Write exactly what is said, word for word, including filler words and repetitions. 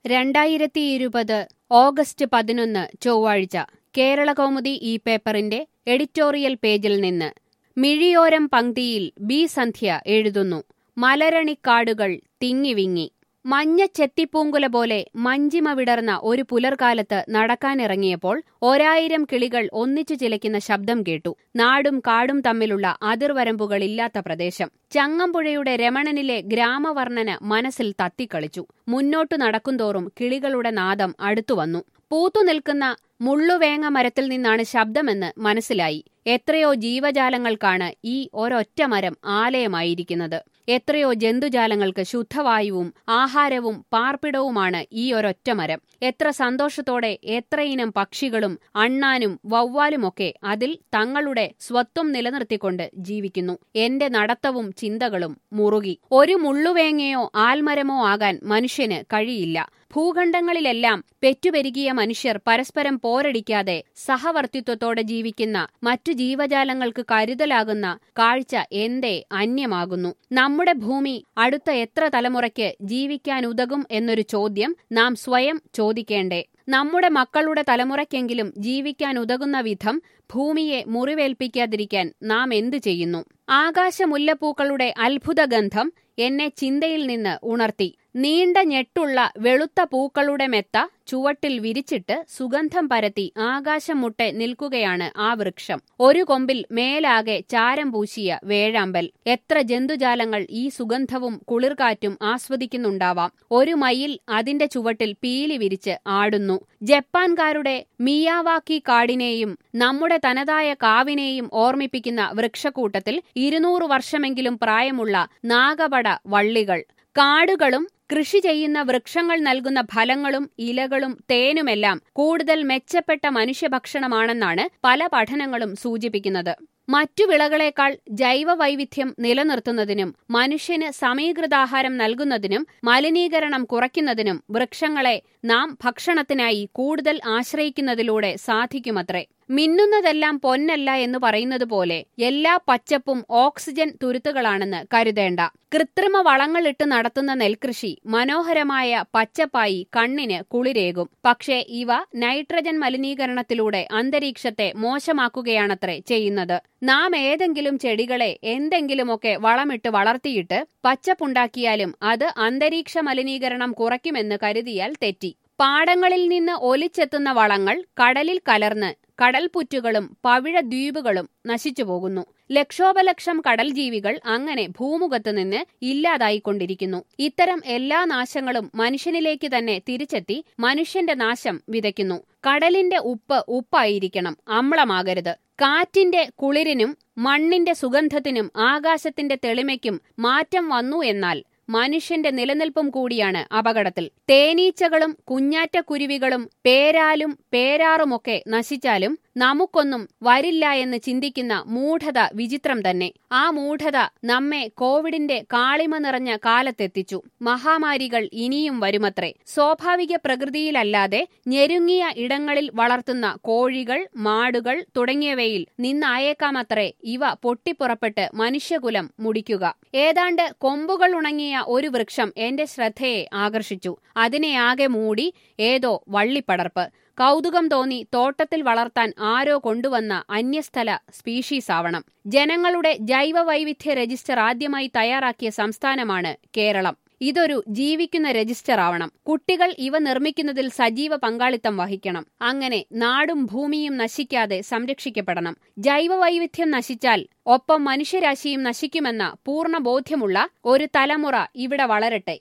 രണ്ടായിരത്തി ഇരുപത് ഓഗസ്റ്റ് പതിനൊന്ന് ചൊവ്വാഴ്ച കേരളകൗമുദി ഈ പേപ്പറിന്റെ എഡിറ്റോറിയൽ പേജിൽ നിന്ന് മിഴിയോരം പംക്തിയിൽ ബി സന്ധ്യ എഴുതുന്നു. മലരണിക്കാടുകൾ തിങ്ങിവിങ്ങി. മഞ്ഞ ചെത്തിപ്പൂങ്കുല പോലെ മഞ്ചിമ വിടർന്ന ഒരു പുലർകാലത്ത് നടക്കാനിറങ്ങിയപ്പോൾ ഒരായിരം കിളികൾ ഒന്നിച്ചു ചിലയ്ക്കുന്ന ശബ്ദം കേട്ടു. നാടും കാടും തമ്മിലുള്ള അതിർവരമ്പുകളില്ലാത്ത പ്രദേശം. ചങ്ങമ്പുഴയുടെ രമണനിലെ ഗ്രാമവർണ്ണന മനസ്സിൽ തത്തിക്കളിച്ചു. മുന്നോട്ടു നടക്കുന്തോറും കിളികളുടെ നാദം അടുത്തുവന്നു. പൂത്തുനിൽക്കുന്ന മുള്ളുവേങ്ങ മരത്തിൽ നിന്നാണ് ശബ്ദമെന്ന് മനസ്സിലായി. എത്രയോ ജീവജാലങ്ങൾക്കാണ് ഈ ഒരൊറ്റ മരം ആലയമായിരിക്കുന്നത്. എത്രയോ ജന്തുജാലങ്ങൾക്ക് ശുദ്ധവായുവും ആഹാരവും പാർപ്പിടവുമാണ് ഈ ഒരൊറ്റ മരം. എത്ര സന്തോഷത്തോടെ എത്രയിനം പക്ഷികളും അണ്ണാനും വവ്വാലുമൊക്കെ അതിൽ തങ്ങളുടെ സ്വത്വം നിലനിർത്തിക്കൊണ്ട് ജീവിക്കുന്നു. എന്റെ നടത്തവും ചിന്തകളും മുറുകി. ഒരു മുള്ളുവേങ്ങയോ ആൽമരമോ ആകാൻ മനുഷ്യന് കഴിയില്ല. ഭൂഖണ്ഡങ്ങളിലെല്ലാം പെറ്റുപെരുകിയ മനുഷ്യർ പരസ്പരം പോരടിക്കാതെ സഹവർത്തിത്വത്തോടെ ജീവിക്കുന്ന മറ്റു ജീവജാലങ്ങൾക്ക് കരുതലാകുന്ന കാഴ്ച എന്തേ അന്യമാകുന്നു. നമ്മുടെ ഭൂമി അടുത്ത എത്ര തലമുറയ്ക്ക് ജീവിക്കാനുതകും എന്നൊരു ചോദ്യം നാം സ്വയം ചോദിക്കേണ്ടേ? നമ്മുടെ മക്കളുടെ തലമുറയ്ക്കെങ്കിലും ജീവിക്കാനുതകുന്ന വിധം ഭൂമിയെ മുറിവേൽപ്പിക്കാതിരിക്കാൻ നാം എന്തു ചെയ്യുന്നു? ആകാശമുല്ലപ്പൂക്കളുടെ അത്ഭുതഗന്ധം എന്നെ ചിന്തയിൽ നിന്ന് ഉണർത്തി. നീണ്ട ഞെട്ടുള്ള വെളുത്ത പൂക്കളുടെ മെത്ത ചുവട്ടിൽ വിരിച്ചിട്ട് സുഗന്ധം പരത്തി ആകാശം മുട്ടെ നിൽക്കുകയാണ് ആ വൃക്ഷം. ഒരു കൊമ്പിൽ മേലാകെ ചാരം പൂശിയ വേഴാമ്പൽ. എത്ര ജന്തുജാലങ്ങൾ ഈ സുഗന്ധവും കുളിർകാറ്റും ആസ്വദിക്കുന്നുണ്ടാവാം. ഒരു മയിൽ അതിന്റെ ചുവട്ടിൽ പീലി വിരിച്ച് ആടുന്നു. ജപ്പാൻകാരുടെ മിയാവാക്കി കാടിനെയും നമ്മുടെ തനതായ കാവിനെയും ഓർമ്മിപ്പിക്കുന്ന വൃക്ഷക്കൂട്ടത്തിൽ ഇരുന്നൂറ് വർഷമെങ്കിലും പ്രായമുള്ള നാഗപട വള്ളികൾ. കാടുകളും കൃഷി ചെയ്യുന്ന വൃക്ഷങ്ങൾ നൽകുന്ന ഫലങ്ങളും ഇലകളും തേനുമെല്ലാം കൂടുതൽ മെച്ചപ്പെട്ട മനുഷ്യഭക്ഷണമാണെന്നാണ് പല പഠനങ്ങളും സൂചിപ്പിക്കുന്നത്. മറ്റു വിളകളേക്കാൾ ജൈവവൈവിധ്യം നിലനിർത്തുന്നതിനും മനുഷ്യന് സമീകൃതാഹാരം നൽകുന്നതിനും മലിനീകരണം കുറയ്ക്കുന്നതിനും വൃക്ഷങ്ങളെ നാം ഭക്ഷണത്തിനായി കൂടുതൽ ആശ്രയിക്കുന്നതിലൂടെ സാധിക്കുമത്രേ. മിന്നുന്നതെല്ലാം പൊന്നല്ല എന്ന് പറയുന്നത് പോലെ എല്ലാ പച്ചപ്പും ഓക്സിജൻ തുരുത്തുകളാണെന്ന് കരുതേണ്ട. കൃത്രിമ വളങ്ങളിട്ട് നടത്തുന്ന നെൽകൃഷി മനോഹരമായ പച്ചപ്പായി കണ്ണിന് കുളിരേകും. പക്ഷേ ഇവ നൈട്രജൻ മലിനീകരണത്തിലൂടെ അന്തരീക്ഷത്തെ മോശമാക്കുകയാണത്രേ ചെയ്യുന്നത്. നാം ഏതെങ്കിലും ചെടികളെ എന്തെങ്കിലുമൊക്കെ വളമിട്ട് വളർത്തിയിട്ട് പച്ചപ്പുണ്ടാക്കിയാലും അത് അന്തരീക്ഷ മലിനീകരണം കുറയ്ക്കുമെന്ന് കരുതിയാൽ തെറ്റി. പാടങ്ങളിൽ നിന്ന് ഒലിച്ചെത്തുന്ന വളങ്ങൾ കടലിൽ കലർന്ന് കടൽപ്പുറ്റുകളും പവിഴദ്വീപുകളും നശിച്ചുപോകുന്നു. ലക്ഷോപലക്ഷം കടൽ ജീവികൾ അങ്ങനെ ഭൂമുഖത്ത് നിന്ന് ഇല്ലാതായിക്കൊണ്ടിരിക്കുന്നു. ഇത്തരം എല്ലാ നാശങ്ങളും മനുഷ്യനിലേക്ക് തന്നെ തിരിച്ചെത്തി മനുഷ്യന്റെ നാശം വിതയ്ക്കുന്നു. കടലിന്റെ ഉപ്പ് ഉപ്പായിരിക്കണം, അമ്ലമാകരുത്. കാറ്റിന്റെ കുളിരിനും മണ്ണിന്റെ സുഗന്ധത്തിനും ആകാശത്തിന്റെ തെളിമയ്ക്കും മാറ്റം വന്നു എന്നാൽ മനുഷ്യന്റെ നിലനിൽപ്പും കൂടിയാണ് അപകടത്തിൽ. തേനീച്ചകളും കുഞ്ഞാറ്റക്കുരുവികളും പേരാലും പേരാറുമൊക്കെ നശിച്ചാലും നമുക്കൊന്നും വരില്ല എന്ന് ചിന്തിക്കുന്ന മൂഢത വിചിത്രം തന്നെ. ആ മൂഢത നമ്മെ കോവിഡിന്റെ കാളിമ നിറഞ്ഞ കാലത്തെത്തിച്ചു. മഹാമാരികൾ ഇനിയും വരുമത്രേ. സ്വാഭാവിക പ്രകൃതിയിലല്ലാതെ ഞെരുങ്ങിയ ഇടങ്ങളിൽ വളർത്തുന്ന കോഴികൾ, മാടുകൾ തുടങ്ങിയവയിൽ നിന്നായേക്കാമത്രേ ഇവ പൊട്ടിപ്പുറപ്പെട്ട് മനുഷ്യകുലം മുടിക്കുക. ഏതാണ്ട് കൊമ്പുകൾ ഉണങ്ങിയ ഒരു വൃക്ഷം എന്റെ ശ്രദ്ധയെ ആകർഷിച്ചു. അതിനെ ആകെ മൂടി ഏതോ വള്ളിപ്പടർപ്പ്. കൗതുകം തോന്നി തോട്ടത്തിൽ വളർത്താൻ ആരോ കൊണ്ടുവന്ന അന്യസ്ഥല സ്പീഷീസാവണം. ജനങ്ങളുടെ ജൈവവൈവിധ്യ രജിസ്റ്റർ ആദ്യമായി തയ്യാറാക്കിയ സംസ്ഥാനമാണ് കേരളം. ഇതൊരു ജീവിക്കുന്ന രജിസ്റ്റർ ആവണം. കുട്ടികൾ ഇവ നിർമ്മിക്കുന്നതിൽ സജീവ പങ്കാളിത്തം വഹിക്കണം. അങ്ങനെ നാടും ഭൂമിയും നശിക്കാതെ സംരക്ഷിക്കപ്പെടണം. ജൈവവൈവിധ്യം നശിച്ചാൽ ഒപ്പം മനുഷ്യരാശിയും നശിക്കുമെന്ന പൂർണ്ണ ബോധ്യമുള്ള ഒരു തലമുറ ഇവിടെ വളരട്ടെ.